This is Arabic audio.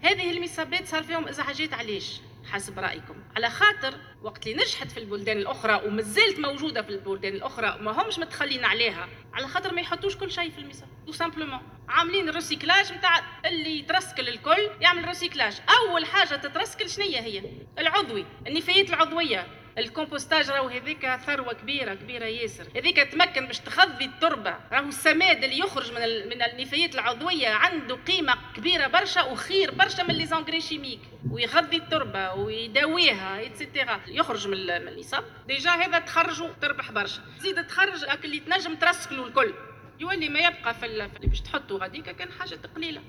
هذه المصابات صار فيهم ازعاجات، علاش حسب رايكم؟ على خاطر وقت اللي نجحت في البلدان الاخرى ومازالت موجوده في البلدان الاخرى ما همش متخلين عليها، على خاطر ما يحطوش كل شيء في المصاب، تو سامبلومون عاملين الريسيكلاج نتاع اللي يترسكل الكل يعمل ريسيكلاج. اول حاجه تترسكل شنية هي؟ العضوي، النفايات العضويه، الكومبوستاج. راهو هذيك ثروه كبيره كبيره ياسر، هذيك تمكن باش تخضي التربه. راهو السماد اللي يخرج من النفايات العضويه عنده قيمه كبيره برشا وخير برشا من لي زونغري شيميك، ويغذي التربه ويداويها ايتترا. يخرج من النصاب ديجا هذا تخرجوا تربح برشا، زيد تخرج اللي تنجم ترسكلوا الكل، يولي ما يبقى في اللي باش تحطوا غاديكا كان حاجه قليله.